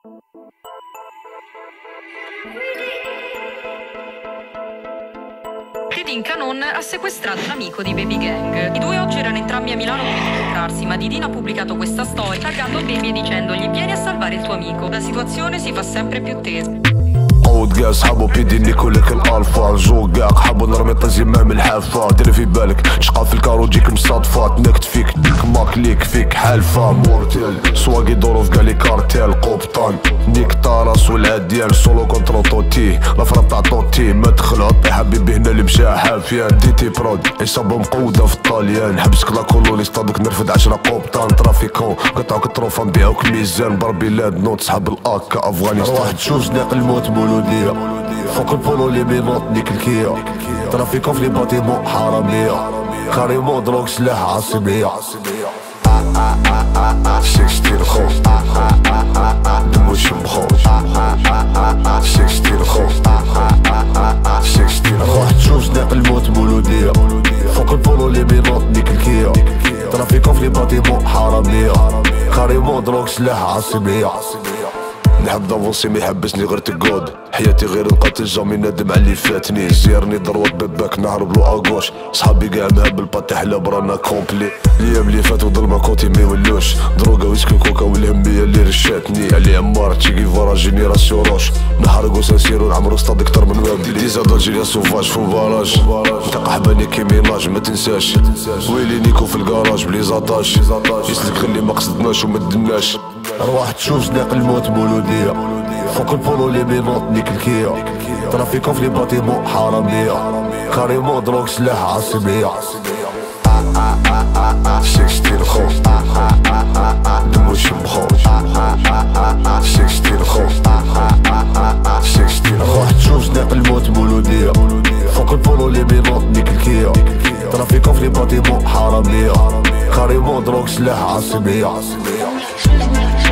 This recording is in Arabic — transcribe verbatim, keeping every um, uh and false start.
Tidin Canon ha sequestrato un amico di Baby Gang. I due oggi erano entrambi a Milano per incontrarsi, ma Didin ha pubblicato questa storia taggando Baby e dicendogli: vieni a salvare il tuo amico. La situazione si fa sempre più tesa. عود كاع صحابو بيدي نيكو لك الالفا الجو كاع حابو نرمي طازي مام الحافة دير في بالك تشقى في الكارو تجيك مصادفة تنكت فيك ديك ماك ليك فيك حالفة مورتيل سواقي دورو في كاع لي كارتيل قبطان نيك طارس والعديان سولو كونترو طوتي لافرا تاع طوتي ما دخل عطي حبيبي هنا اللي مشى حافيان ديتي برود عصابة مقودة في الطاليان حبسك لا كولوني صطادك نرفد عشرة قبطان ترافيكون قطعوك الطروفة نبيعوك ميزان بربي لاد نوت صحاب الاكا افغانستان روح تشوف زناق الموت مولودية فوق البولو لي بينوط نيك الكيا ترافيكون في لي باتيمون حرامية كاريمون دروك سلاح عصبية شكشتي الخو دمو شمخو شكشتي الخو شكشتي الخو روح تشوف زناق الموت مولودية فوق البولو لي بينوط نيك الكيا ترافيكون في لي باتيمون حرامية كاريمون دروك سلاح عصبية نحب دافونسي ما يحبسني غير تقود حياتي غير نقاتل جامي نادم على اللي فاتني زيرني ضروات بباك نهرب لو اغوش صحابي كاع مهبل باتي حلاب رانا كومبلي الايام اللي فاتو ظلمة كوتي ما يولوش دروغا ويسكي كوكا والهمية اللي رشاتني علي عمار تشيكي فارا جينيراسيون روش نحرقو سنسيرو نعمرو ستاد كتر من وابدي ديزا دالجيريا سوفاج فو باراج نتا قحباني كي ميناج ما تنساش ويلي نيكو في الكراج بلي زاتاش يسلك خلي ما قصدناش وما دناش روح تشوف زناق الموت مولودية فوق البولو لي بينوط نيك الكيا ترافيكون في لي باتيمون حرامية كاريمون دروك سلاح عصبية شكشتي الخو دمو شمخو شكشتي الخو شكشتي الخو روح تشوف زناق الموت مولودية فوق البولو لي بينوط نيك الكيا ترافيكون في لي باتيمون حرامية كاريمون دروك سلاح عصبية